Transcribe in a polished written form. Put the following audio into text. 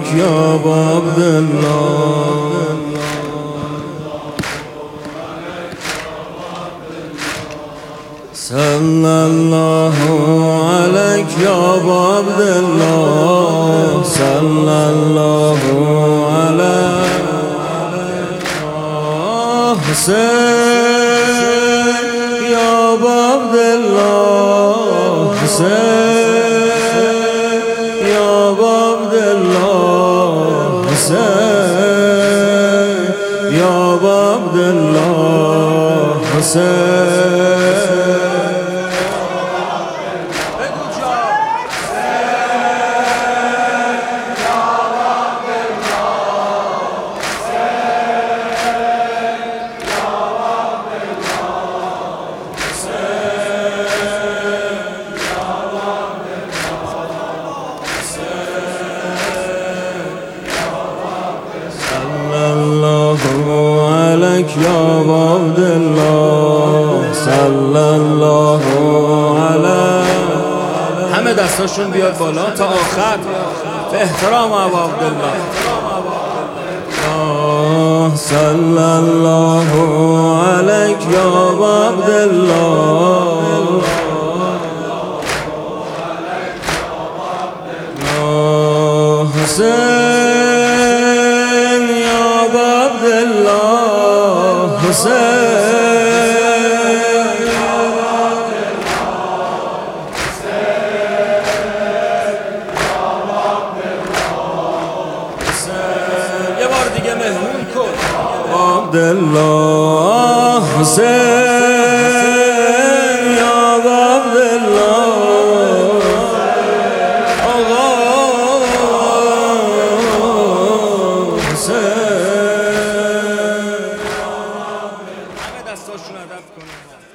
يا أبا عبد الله صلى الله عليك يا أبا عبد الله صلى الله عليك حسين يا أبا عبد الله حسين يا أبا عبد الله حسين يا أبا عبد الله حسين يا أبا عبد الله صلى الله عليه همه دستاشون بیاد بالا تا آخر به احترام ابا عبدالله صلى الله عليك يا أبا عبدالله حسين يا أبا عبدالله حسين یه بار دیگه مهمون کن عبدالله حسین یا عبدالله آقا حسین همه دستاشون ادب کنیم